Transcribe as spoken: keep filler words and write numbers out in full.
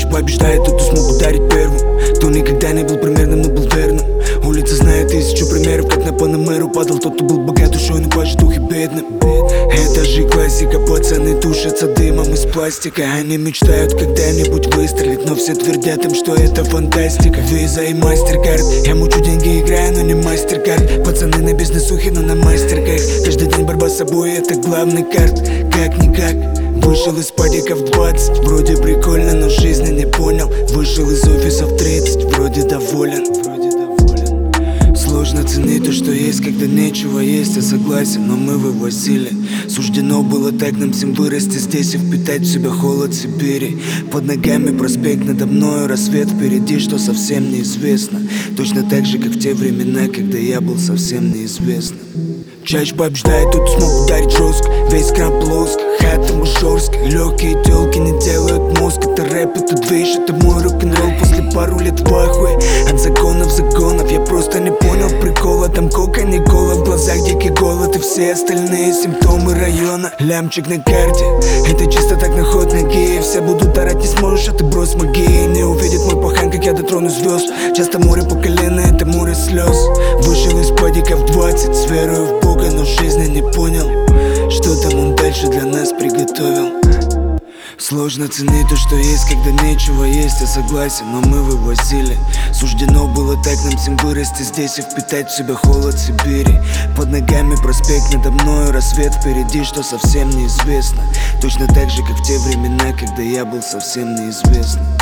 побеждает тот, кто смог ударить первым. Кто никогда не был примерным, но был верным. Улица знает тысячу примеров, как на Панамеру падал тот, кто был богат душой, но плачет духи бедным. Это же классика, пацаны тушатся дымом из пластика. Они мечтают когда-нибудь выстрелить, но все твердят им, что это фантастика. Виза и мастеркард, я мучу деньги, играю, но не мастеркард. Пацаны на бизнесухе, но на мастерках. Каждый день борьба с собой, это главный карт. Как-никак вышел из падика в двадцать, вроде прикольно, но жизни не понял. Вышел из офиса в тридцать, вроде доволен. Сложно ценить то, что есть, когда нечего есть, я согласен, но мы вывозили. Суждено было так нам всем вырасти здесь и впитать в себя холод Сибири. Под ногами проспект, надо мною рассвет впереди, что совсем неизвестно. Точно так же, как в те времена, когда я был совсем неизвестным. Чаще побеждает тот, кто смог ударить жестко. Весь крам плоско, хата мажорская. Легкие телки не делают мозг. Это рэп, это движ, это мой рок-н-ролл. После пару лет в ахуе от законов законов. Я просто не понял прикола. Там кока, не кола, в глазах дикий голод. И все остальные симптомы района. Лямчик на карте, это чисто так на ход ноги. Все будут орать, не сможешь, а ты брось магии. Не увидит мой пахан, как я дотрону звезд. Часто море по колено, это море слез. Вышел из падика в двадцать, с верою в Бога, но в жизни не понял, что там он дальше для нас приготовил. Сложно ценить то, что есть, когда нечего есть, я согласен, но мы вывозили. Суждено было так нам всем вырасти здесь и впитать в себя холод Сибири. Под ногами проспект, надо мною рассвет впереди, что совсем неизвестно. Точно так же, как в те времена, когда я был совсем неизвестным.